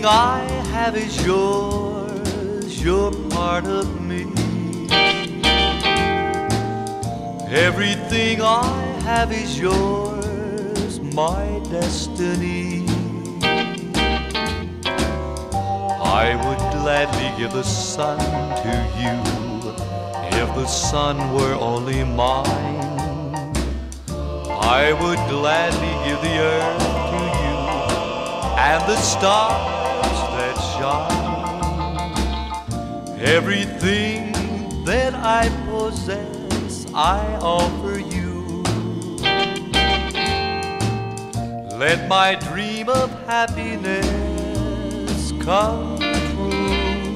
Everything I have is yours, you're part of me. Everything I have is yours, my destiny. I would gladly give the sun to you if the sun were only mine. I would gladly give the earth to you and the stars that shine. Everything that I possess I offer you. Let my dream of happiness come true.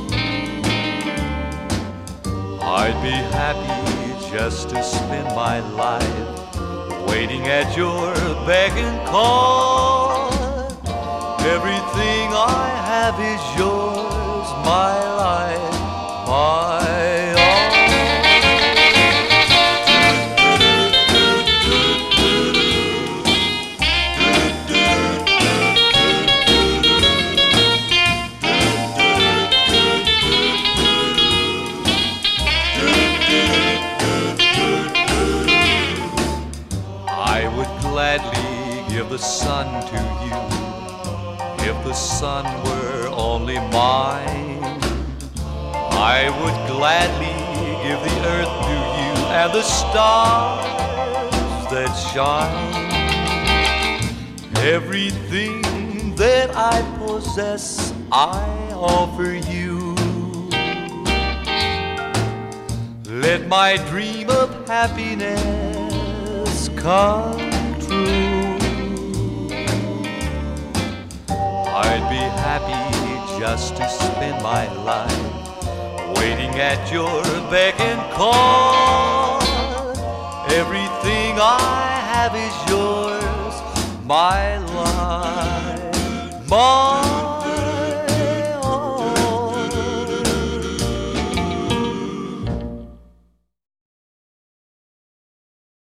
I'd be happy just to spend my life waiting at your beck and call. Everything I have is yours, my life, my all. I would gladly give the sun to you if the sun were only mine. I would gladly give the earth to you and the stars that shine. Everything that I possess I offer you. Let my dream of happiness come true. I'd be happy just to spend my life waiting at your beck and call. Everything I have is yours, my life, my